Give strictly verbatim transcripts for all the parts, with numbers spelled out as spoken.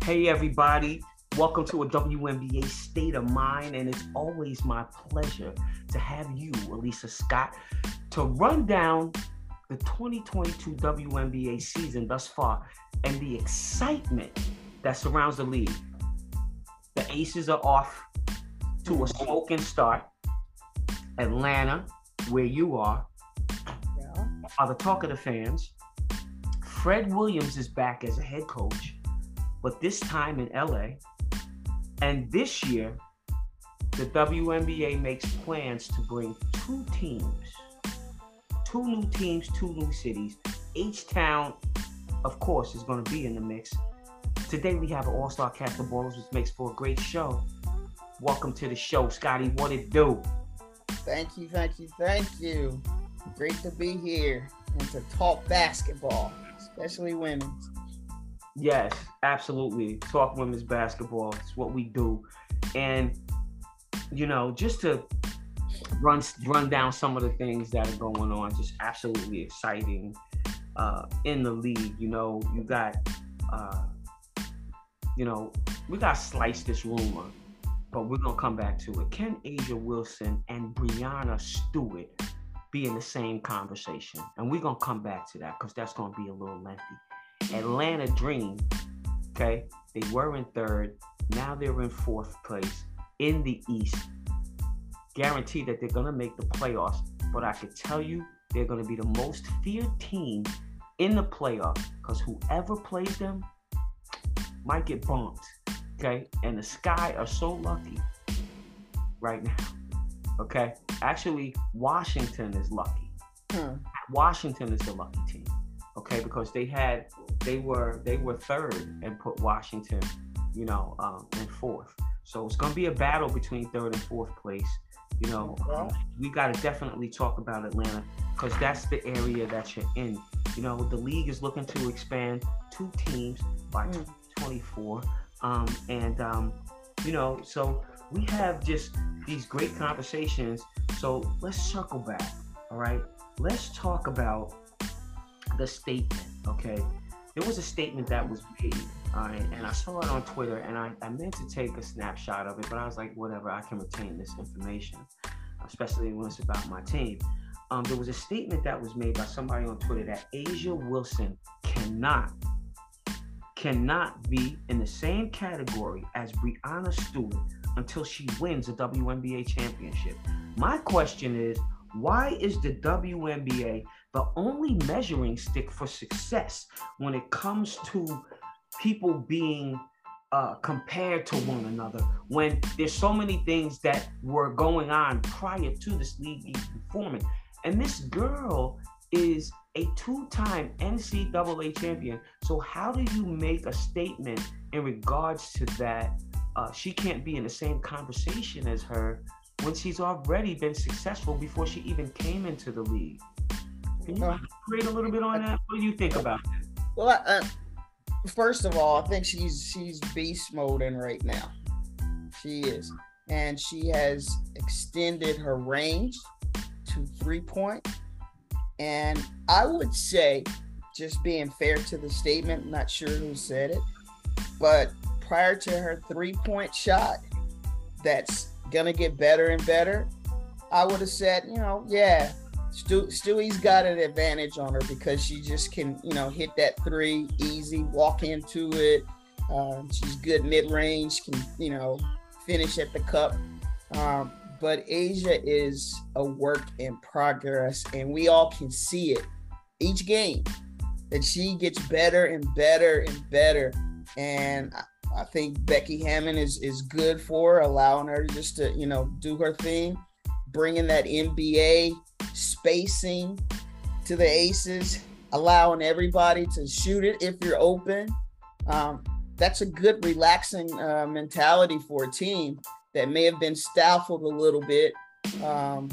Hey everybody, welcome to a W N B A State of Mind, and it's always my pleasure to have you, Elisa Scott, to run down the twenty twenty-two W N B A season thus far and the excitement that surrounds the league. The Aces are off to a smoking start. Atlanta, where you are, Yeah. are the talk of the fans. Fred Williams is back as a head coach, but this time in L A. And this year, the W N B A makes plans to bring two teams, two new teams, two new cities. H-Town, of course, is going to be in the mix. Today we have an all-star cast of ballers, which makes for a great show. Welcome to the show, Scotty. What it do? Thank you, thank you, thank you. Great to be here and to talk basketball, especially women's. Yes, absolutely. Talk women's basketball. It's what we do. And, you know, just to run run down some of the things that are going on, just absolutely exciting uh, in the league. You know, you got, uh, you know, we got to slice this rumor, but we're going to come back to it. Can A'ja Wilson and Breanna Stewart be in the same conversation? And we're going to come back to that because that's going to be a little lengthy. Atlanta Dream, okay, they were in third. Now they're in fourth place in the East. Guaranteed that they're going to make the playoffs, but I could tell you they're going to be the most feared team in the playoffs because whoever plays them might get bumped, okay? And the Sky are so lucky right now, okay? Actually, Washington is lucky. Hmm. Washington is the lucky team. Okay, because they had, they were, they were third and put Washington, you know, um, in fourth. So it's going to be a battle between third and fourth place. You know, um, we got to definitely talk about Atlanta because that's the area that you're in. You know, the league is looking to expand two teams by twenty twenty-four. Um, and, um, you know, so we have just these great conversations. So let's circle back. All right. Let's talk about the statement, okay? There was a statement that was made, uh, and, and I saw it on Twitter, and I, I meant to take a snapshot of it, but I was like, whatever, I can retain this information, especially when it's about my team. Um, there was a statement that was made by somebody on Twitter that A'ja Wilson cannot, cannot be in the same category as Breanna Stewart until she wins a W N B A championship. My question is, why is the W N B A the only measuring stick for success when it comes to people being uh, compared to one another, when there's so many things that were going on prior to this league even forming? And this girl is a two-time N C double A champion. So how do you make a statement in regards to that? Uh, she can't be in the same conversation as her when she's already been successful before she even came into the league. Can you elaborate a little bit on that? What do you think about that? Well, uh, first of all, I think she's she's beast moding right now. She is, and she has extended her range to three point. And I would say, just being fair to the statement, I'm not sure who said it, but prior to her three point shot, that's gonna get better and better. I would have said, you know, yeah. Stu, Stewie's got an advantage on her because she just can, you know, hit that three easy, walk into it. Um, she's good mid-range, can, you know, finish at the cup. Um, but A'ja is a work in progress, and we all can see it each game that she gets better and better and better. And I, I think Becky Hammon is is good for her, allowing her just to, you know, do her thing, bringing that N B A spacing to the Aces, allowing everybody to shoot it if you're open. Um, that's a good relaxing uh, mentality for a team that may have been stifled a little bit um,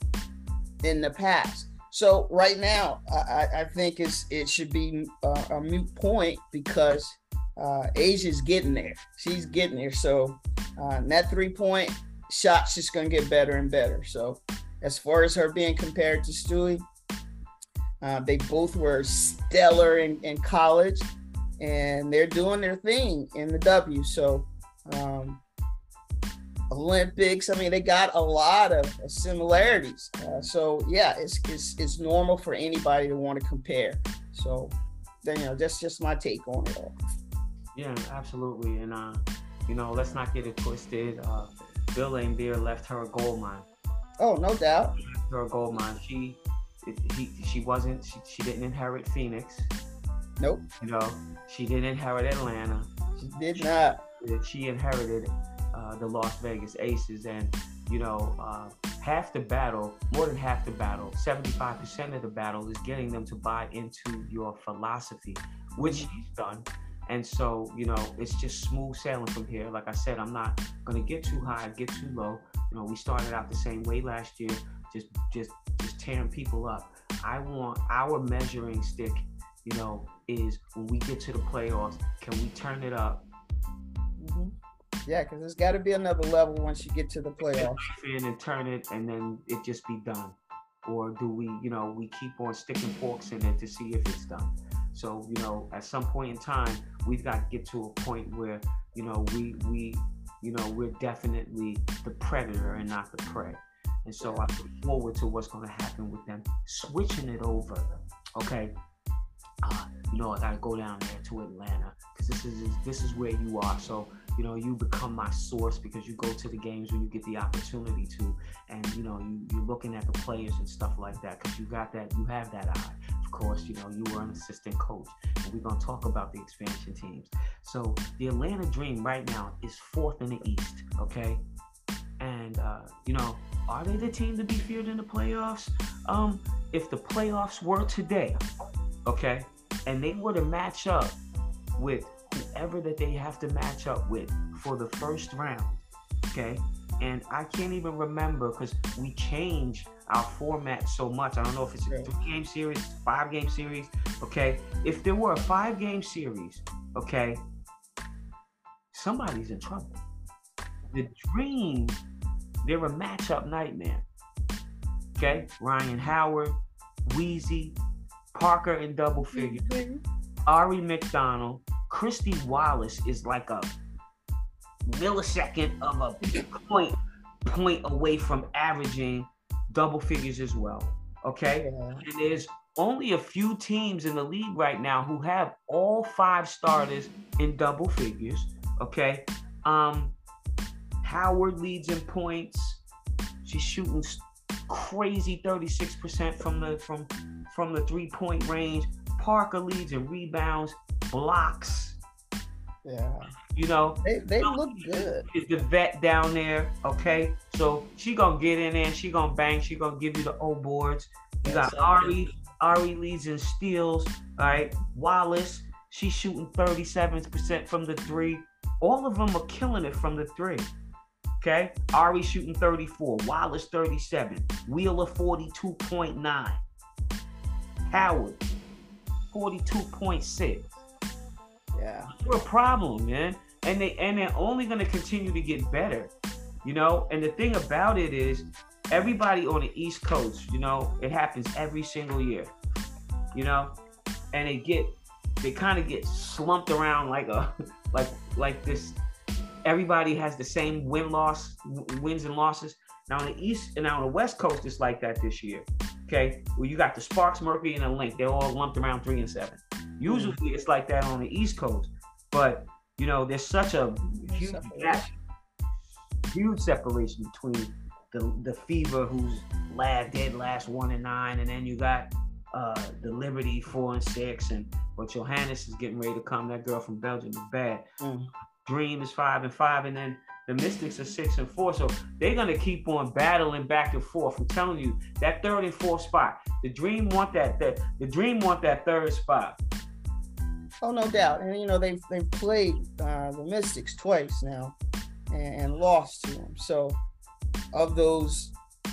in the past. So right now, I, I think it's, it should be a, a moot point because uh, A'ja's getting there. She's getting there. So uh, that three-point shot's just going to get better and better. So as far as her being compared to Stewie, uh, they both were stellar in, in college. and they're doing their thing in the W. So um, Olympics, I mean, they got a lot of similarities. Uh, so yeah, it's, it's it's normal for anybody to want to compare. So then, you know, that's just my take on it all. Yeah, absolutely. And uh, you know, let's not get it twisted. Uh, Bill Laimbeer left her a gold mine. Oh, no doubt. Her a gold mine. She, it, he, she wasn't. She, she didn't inherit Phoenix. Nope. You know, she didn't inherit Atlanta. She did not. She inherited uh, the Las Vegas Aces, and you know, uh, half the battle, more than half the battle, seventy-five percent of the battle is getting them to buy into your philosophy, which she's done. And so, you know, it's just smooth sailing from here. Like I said, I'm not going to get too high, get too low. You know, we started out the same way last year, just just just tearing people up. I want our measuring stick, you know, is when we get to the playoffs, can we turn it up? Mm-hmm. Yeah, because there's got to be another level once you get to the playoffs. And turn it, and then it just be done. Or do we, you know, we keep on sticking forks in it to see if it's done? So, you know, at some point in time, we've got to get to a point where, you know, we, we, you know, we're definitely the predator and not the prey. And so I look forward to what's going to happen with them switching it over. Okay. Uh, you know, I got to go down there to Atlanta because this is, this is where you are. So, you know, you become my source because you go to the games when you get the opportunity to, and, you know, you, you're looking at the players and stuff like that because you got that, you have that eye. Of course, you know, you were an assistant coach, and we're going to talk about the expansion teams. So the Atlanta Dream right now is fourth in the East, okay? And, uh, you know, are they the team to be feared in the playoffs? Um, if the playoffs were today, okay, and they were to match up with whoever that they have to match up with for the first round, okay? And I can't even remember because we change our format so much. I don't know if it's a three-game series, five-game series, okay? If there were a five-game series, okay, somebody's in trouble. The Dream, they're a matchup nightmare, okay? Ryan Howard, Weezy, Parker in double figures, mm-hmm. Ari McDonald, Christy Wallace is like a millisecond of a point point away from averaging double figures as well. Okay, yeah. And there's only a few teams in the league right now who have all five starters in double figures. Okay, um, Howard leads in points. She's shooting crazy thirty-six percent from the from from the three point range. Parker leads in rebounds, blocks. Yeah. You know, they, they look good. Is the vet down there, okay? So she gonna get in there and she gonna bang, she gonna give you the O boards. You got yeah, Ari, Ari leads in steals, all right? Wallace, she's shooting thirty-seven percent from the three. All of them are killing it from the three. Okay? Ari shooting thirty-four, Wallace thirty-seven, Wheeler forty-two point nine, Howard forty-two point six. Yeah. They're a problem, man. And they and they're only gonna continue to get better. You know, and the thing about it is everybody on the East Coast, you know, it happens every single year. You know, and they get they kind of get slumped around like a like like this. Everybody has the same win loss wins and losses. Now on the East and now on the West Coast, it's like that this year. Okay, well, you got the Sparks, Mercury, and the Link. They're all lumped around three and seven. Usually, mm-hmm. it's like that on the East Coast, but you know, there's such a huge gap, huge separation between the the Fever, who's last dead last one and nine, and then you got uh, the Liberty four and six, and but Johannes is getting ready to come. That girl from Belgium is bad. Mm. Dream is five and five, and then the Mystics are six and four. So they're gonna keep on battling back and forth. I'm telling you, that third and fourth spot. The Dream want that. that the Dream want that third spot. Oh, no doubt. And you know they've they've played uh, the Mystics twice now, and, and lost to them. So of those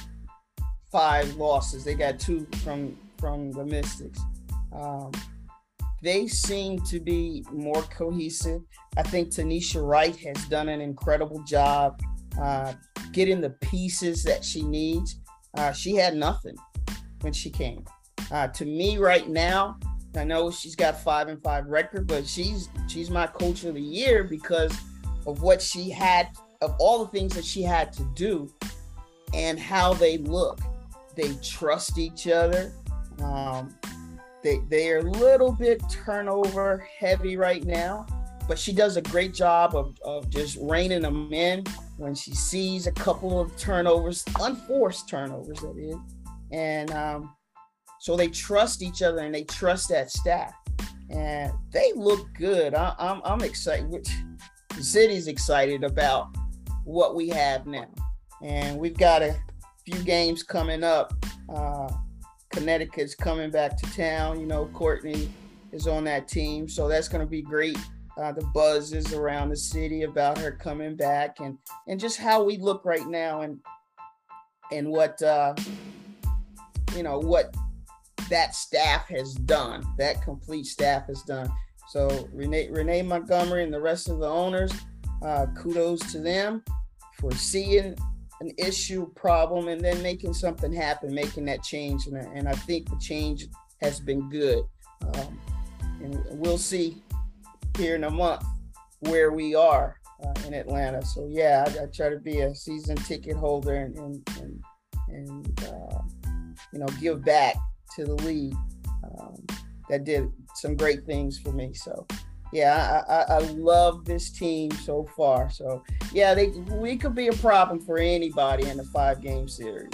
five losses, they got two from from the Mystics. Um, they seem to be more cohesive. I think Tanisha Wright has done an incredible job uh, getting the pieces that she needs. Uh, she had nothing when she came. Uh, to me right now, I know she's got five and five record, but she's she's my coach of the year because of what she had, of all the things that she had to do and how they look. They trust each other. Um, they they are a little bit turnover heavy right now, but she does a great job of, of just reining them in when she sees a couple of turnovers, unforced turnovers, that is. And um, so they trust each other and they trust that staff. And they look good. I, I'm, I'm excited. The city's excited about what we have now. And we've got a few games coming up. Uh, Connecticut's coming back to town. You know, Courtney is on that team. So that's going to be great. Uh, the buzz is around the city about her coming back, and and just how we look right now, and and what uh, you know what that staff has done, that complete staff has done. So Renee Renee Montgomery and the rest of the owners, uh, kudos to them for seeing an issue, problem, and then making something happen, making that change. And, and I think the change has been good. Um, and we'll see here in a month where we are uh, in Atlanta. So yeah, I, I try to be a season ticket holder and and and, and uh, you know, give back to the league um, that did some great things for me. So yeah, I, I, I love this team so far. So yeah, they we could be a problem for anybody in the five game series.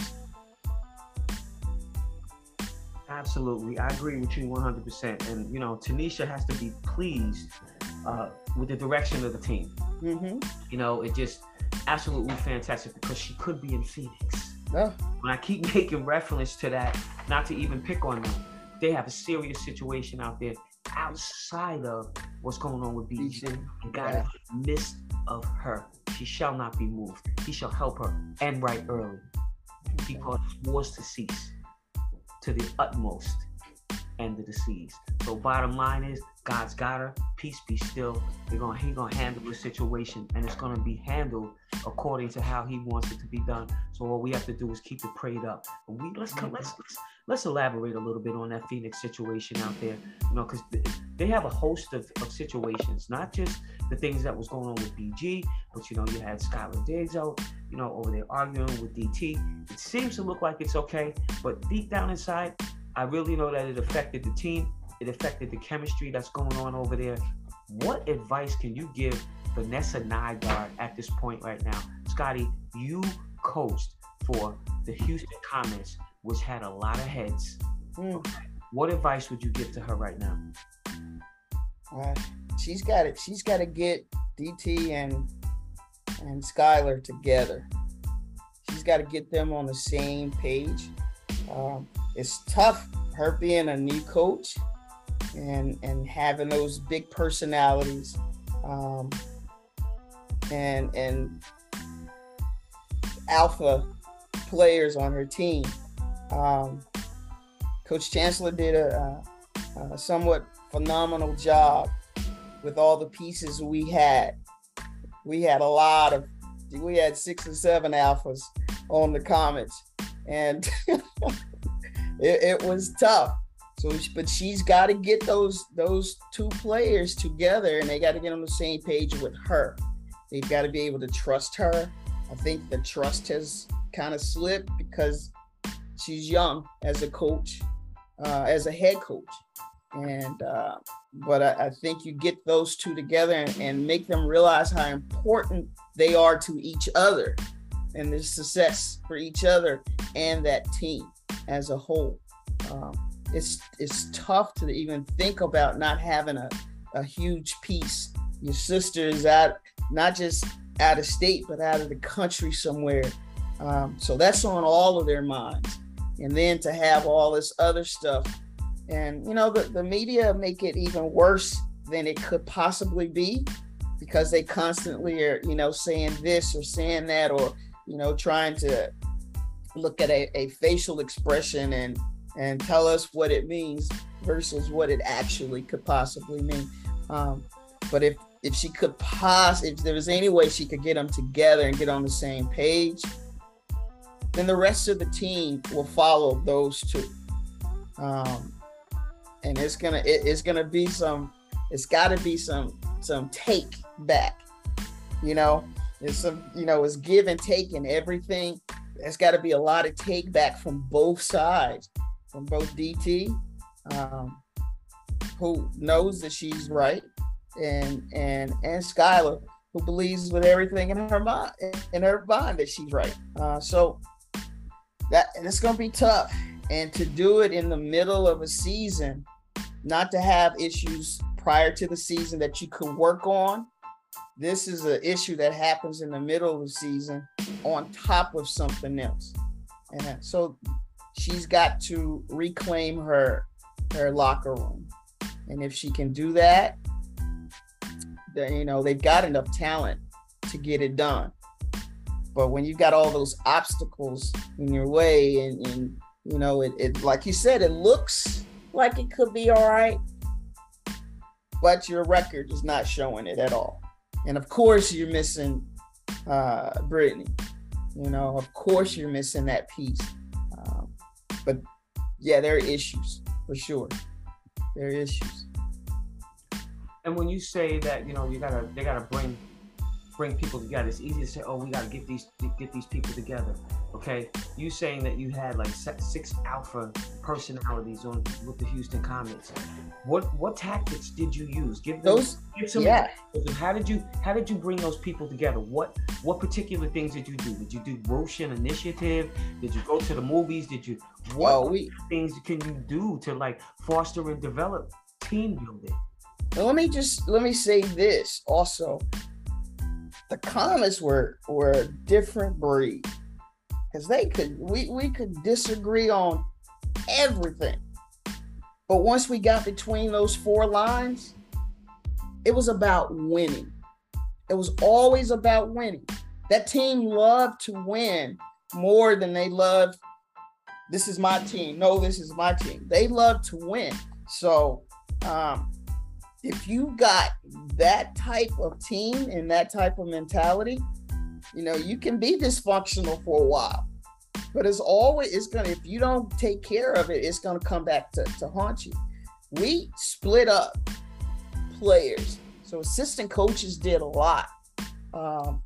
Absolutely. I agree with you one hundred percent. And, you know, Tanisha has to be pleased uh, with the direction of the team. Mm-hmm. You know, it just absolutely fantastic because she could be in Phoenix. Oh. When I keep making reference to that, not to even pick on them, they have a serious situation out there outside of what's going on with B G. And God is in the midst of her. She shall not be moved. He shall help her and right early. He causes wars to cease to the utmost end of the seas. So bottom line is, God's got her. Peace be still. They're gonna He's gonna handle the situation, and it's gonna be handled according to how He wants it to be done. So all we have to do is keep it prayed up. And we let's come, let's, let's let's elaborate a little bit on that Phoenix situation out there. You know, because they have a host of, of situations, not just the things that was going on with B G, but you know, you had Skylar Diggs out, you know, over there arguing with D T. It seems to look like it's okay, but deep down inside, I really know that it affected the team. It affected the chemistry that's going on over there. What advice can you give Vanessa Nygaard at this point right now? Scotty, you coached for the Houston Comets, which had a lot of heads. Mm. What advice would you give to her right now? Uh, she's got it. She's got to get D T and and Skylar together. She's got to get them on the same page. Um, it's tough, her being a new coach and and having those big personalities, um, and and alpha players on her team. Um, Coach Chancellor did a, a, a somewhat phenomenal job with all the pieces we had. We had a lot of, we had six or seven alphas on the Comets, and it, it was tough. So, but she's got to get those those two players together, and they got to get on the same page with her. They've got to be able to trust her. I think the trust has kind of slipped because she's young as a coach, uh, as a head coach. And uh, but I, I think you get those two together and, and make them realize how important they are to each other and the success for each other and that team as a whole. Um, it's it's tough to even think about not having a, a huge piece. Your sister is out, not just out of state, but out of the country somewhere. Um, so that's on all of their minds. And then to have all this other stuff. And, you know, the, the media make it even worse than it could possibly be because they constantly are, you know, saying this or saying that, or, you know, trying to look at a, a facial expression and, and tell us what it means versus what it actually could possibly mean. Um, but if, if she could pos, if there was any way she could get them together and get on the same page, then the rest of the team will follow those two. Um, and it's gonna it, it's gonna be some. It's got to be some some take back. You know, it's some you know it's give and take and everything. There's got to be a lot of take back from both sides, from both D T, um, who knows that she's right, and and and Skylar, who believes with everything in her mind in her mind that she's right. Uh, so that and it's gonna be tough, and to do it in the middle of a season, not to have issues prior to the season that you could work on. This is an issue that happens in the middle of the season on top of something else. And so she's got to reclaim her her locker room. And if she can do that, then, you know, they've got enough talent to get it done. But when you've got all those obstacles in your way, and, and you know, it, it like you said, it looks like it could be all right, but your record is not showing it at all. And of course you're missing uh, Brittany. You know, of course you're missing that piece. Um, but yeah, there are issues for sure. There are issues. And when you say that, you know, you gotta, they gotta bring, bring people together. It's easy to say, oh, we gotta get these, get these people together. Okay, you saying that you had like six alpha personalities on with the Houston Comets. What what tactics did you use? Give them, those. Give some Yeah. How did you how did you bring those people together? What what particular things did you do? Did you do Roshan Initiative? Did you go to the movies? Did you what Oh, we, things can you do to like foster and develop team building? let me just let me say this also. The Comets were were a different breed. Because they could, we, we could disagree on everything. But once we got between those four lines, it was about winning. It was always about winning. That team loved to win more than they loved, this is my team. No, this is my team. They love to win. So um, if you got that type of team and that type of mentality, you know, you can be dysfunctional for a while, but it's always, it's going to, if you don't take care of it, it's going to come back to, to haunt you. We split up players. So assistant coaches did a lot. Um,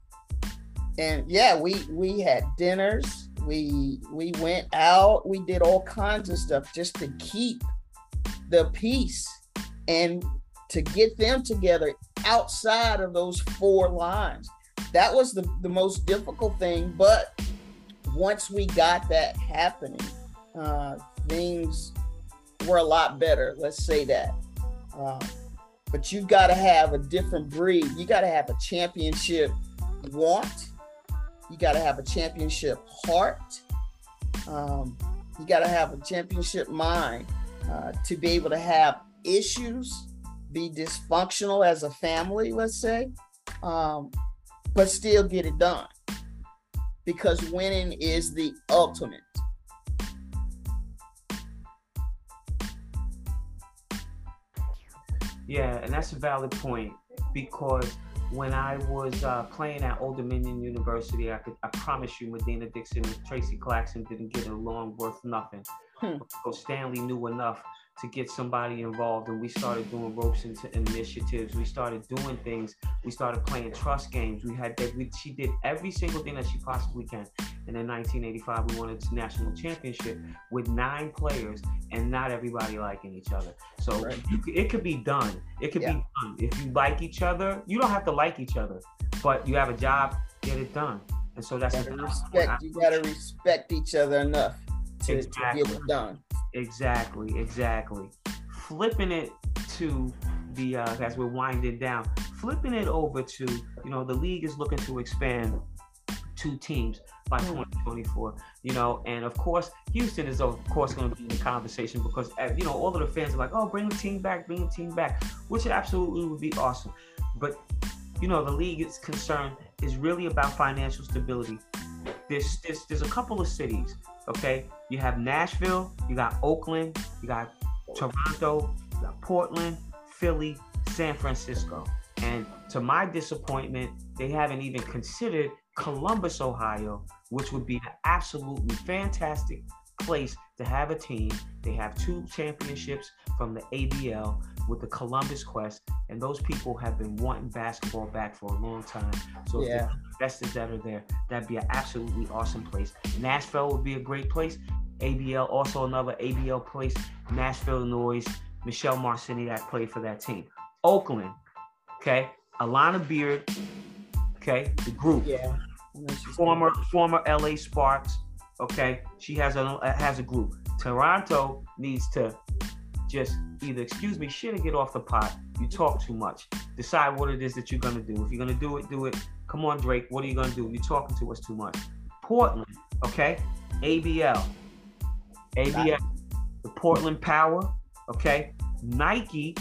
and yeah, we, we had dinners. We, we went out, we did all kinds of stuff just to keep the peace and to get them together outside of those four lines. That was the, the most difficult thing, but once we got that happening, uh, things were a lot better, let's say that. Uh, but you've got to have a different breed. You got to have a championship want. You got to have a championship heart. Um, you got to have a championship mind uh, to be able to have issues, be dysfunctional as a family, let's say, um, but still get it done, because winning is the ultimate. Yeah, and that's a valid point, because when I was uh, playing at Old Dominion University, I could I promise you Medina Dixon and Tracy Claxton didn't get along worth nothing. Hmm. So Stanley knew enough to get somebody involved, and we started doing ropes into initiatives. We started doing things. We started playing trust games. We had that. We, she did every single thing that she possibly can. And in nineteen eighty-five, we won a national championship with nine players and not everybody liking each other. So right. you, it could be done. It could yeah. be done. If you like each other, you don't have to like each other, but you have a job, get it done. And so that's you gotta respect. You gotta respect each other enough to, exactly. to get it done. Exactly, exactly. Flipping it to the, uh, as we're winding down, flipping it over to, you know, the league is looking to expand two teams by twenty twenty-four, you know, and of course, Houston is of course going to be in the conversation, because, you know, all of the fans are like, oh, bring the team back, bring the team back, which absolutely would be awesome. But, you know, the league is concerned is really about financial stability. There's, there's, there's a couple of cities, okay? You have Nashville, you got Oakland, you got Toronto, you got Portland, Philly, San Francisco. And to my disappointment, they haven't even considered Columbus, Ohio, which would be an absolutely fantastic place to have a team. They have two championships from the A B L with the Columbus Quest, and those people have been wanting basketball back for a long time. So if Yeah. the investors that are there, that'd be an absolutely awesome place. Nashville would be a great place. A B L, also another A B L place. Nashville, Illinois. Michelle Marcini that played for that team. Oakland, okay. Alana Beard, okay. The group. Yeah. Former former L A Sparks, okay. She has a has a group. Toronto needs to just either excuse me, shit, or get off the pot. You talk too much. Decide what it is that you're gonna do. If you're gonna do it, do it. Come on, Drake. What are you gonna do? You're talking to us too much. Portland, okay. A B L, A B L, the Portland Power, okay. Nike,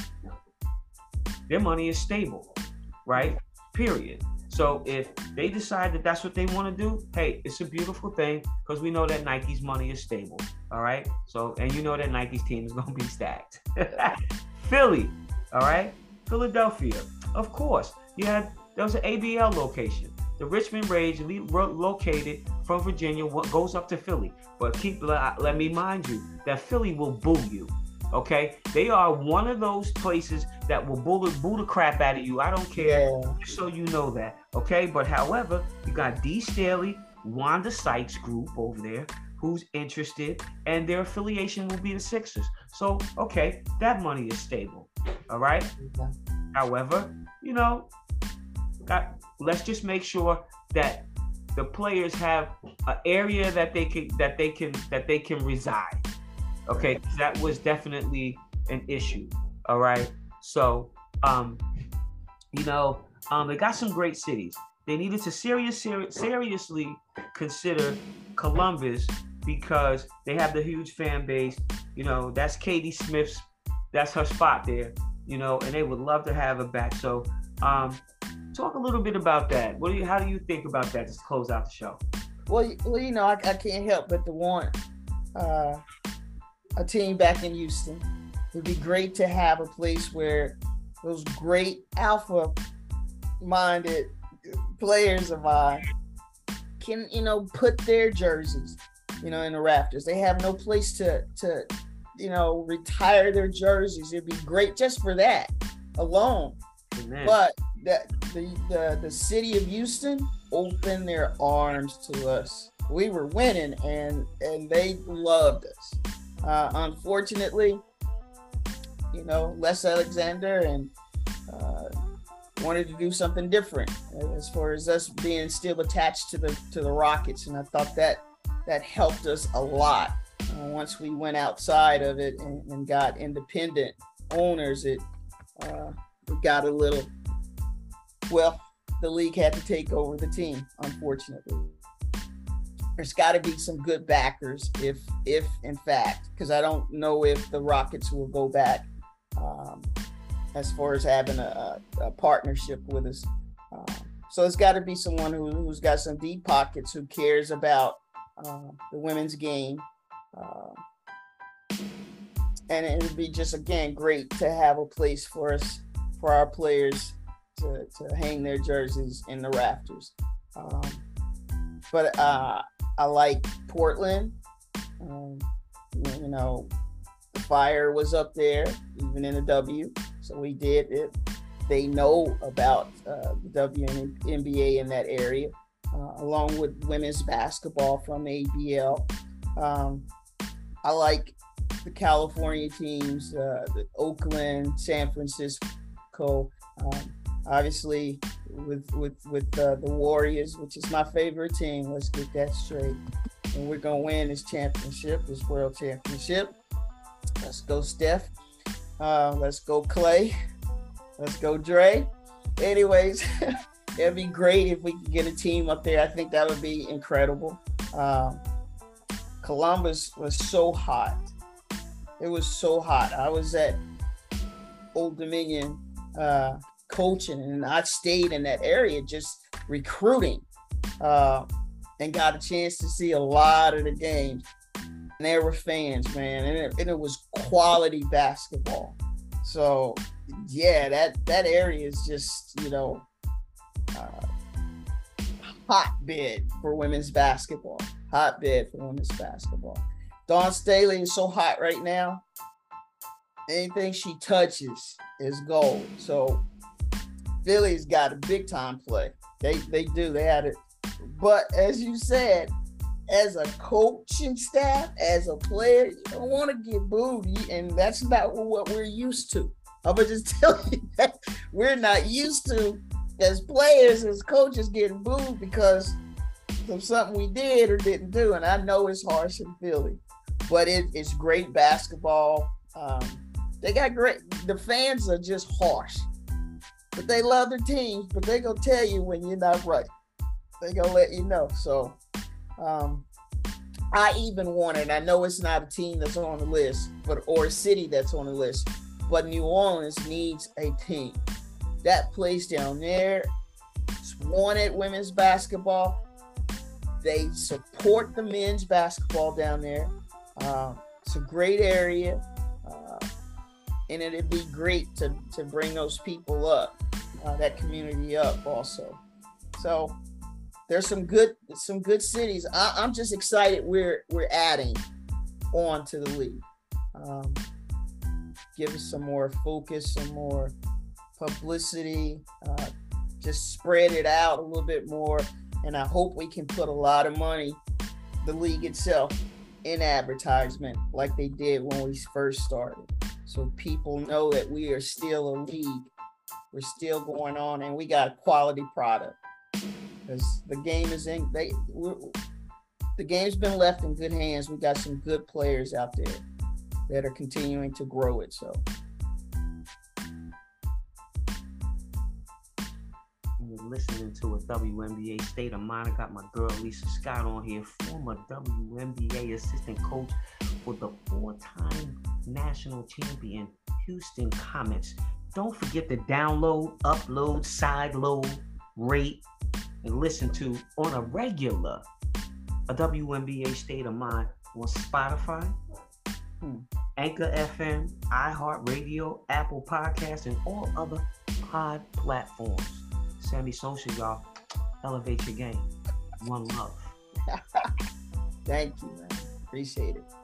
their money is stable, right? Period. So if they decide that that's what they want to do, hey, it's a beautiful thing because we know that Nike's money is stable. All right. So, and you know that Nike's team is going to be stacked. Philly. All right. Philadelphia. Of course. You had, there was an A B L location. The Richmond Rage located from Virginia goes up to Philly. But keep, let, let me mind you that Philly will boo you. Okay, they are one of those places that will boo, boo the crap out of you. I don't care, Yeah. just so you know that. Okay, but however, you got D. Staley, Wanda Sykes group over there who's interested, and their affiliation will be the Sixers. So, okay, that money is stable. All right. Yeah. However, you know, got, let's just make sure that the players have an area that they can that they can that they can reside. Okay, that was definitely an issue. All right. So, um, you know, um, they got some great cities. They needed to serious, ser- seriously consider Columbus because they have the huge fan base. You know, that's Katie Smith's, that's her spot there. You know, and they would love to have her back. So, um, talk a little bit about that. What do you? How do you think about that? Just to close out the show. Well, well, you know, I, I can't help but to want uh, a team back in Houston. It would be great to have a place where those great alpha-minded players of mine can, you know, put their jerseys, you know, in the rafters. They have no place to, to, you know, retire their jerseys. It'd be great just for that alone. Amen. But that the, the the city of Houston opened their arms to us. We were winning, and and they loved us. Uh, unfortunately, you know, Les Alexander and uh, wanted to do something different as far as us being still attached to the to the Rockets, and I thought that that helped us a lot. Uh, once we went outside of it and, and got independent owners, it uh, we got a little. Well, the league had to take over the team, unfortunately. There's got to be some good backers, if, if in fact, because I don't know if the Rockets will go back um, as far as having a, a partnership with us. Um, so it's got to be someone who, who's got some deep pockets, who cares about uh, the women's game. Uh, and it would be just, again, great to have a place for us, for our players to, to hang their jerseys in the rafters. Um, but uh, I like Portland. Um, you know, the Fire was up there, even in the W. So we did it. They know about uh, the W and N B A in that area, uh, along with women's basketball from A B L. Um, I like the California teams, uh, the Oakland, San Francisco. Um, obviously, with with with uh, the Warriors, which is my favorite team. Let's get that straight. And we're gonna win this championship, this world championship. Let's go, Steph. Uh, let's go, Clay. Let's go, Dre. Anyways, it'd be great if we could get a team up there. I think that would be incredible. Um, Columbus was so hot. It was so hot. I was at Old Dominion uh, coaching, and I stayed in that area just recruiting uh, and got a chance to see a lot of the games. And there were fans, man, and it, and it was quality basketball. So, yeah, that, that area is just, you know, uh, hotbed for women's basketball. Hotbed for women's basketball. Dawn Staley is so hot right now. Anything she touches is gold. So Philly's got a big time play. They they do. They had it. But as you said, as a coaching staff, as a player, you don't want to get booed. And that's not what we're used to. I'm going to just tell you that we're not used to, as players, as coaches, getting booed because of something we did or didn't do. And I know it's harsh in Philly, but it, it's great basketball. Um, they got great, the fans are just harsh, but they love their teams, but they going to tell you when you're not right. They going to let you know. So um, I even wanted, I know it's not a team that's on the list, but or a city that's on the list, but New Orleans needs a team. That place down there wanted women's basketball. They support the men's basketball down there. Uh, it's a great area, uh, and it'd be great to, to bring those people up, uh, that community up also. So there's some good some good cities. I, I'm just excited we're we're adding on to the league. Um, give us some more focus, some more publicity, uh, just spread it out a little bit more. And I hope we can put a lot of money, the league itself, in advertisement like they did when we first started. So people know that we are still a league. We're still going on and we got a quality product. Because the game is in, they, we're, the game's been left in good hands. We got some good players out there that are continuing to grow it. So you're listening to a W N B A State of Mind. I got my girl Lisa Scott on here, former W N B A assistant coach for the four-time national champion Houston Comets. Don't forget to download, upload, sideload, rate, and listen to on a regular a W N B A State of Mind on Spotify, hmm. Anchor F M, iHeartRadio, Apple Podcasts, and all other pod platforms. Sammy Social, y'all. Elevate your game. One love. Thank you, man. Appreciate it.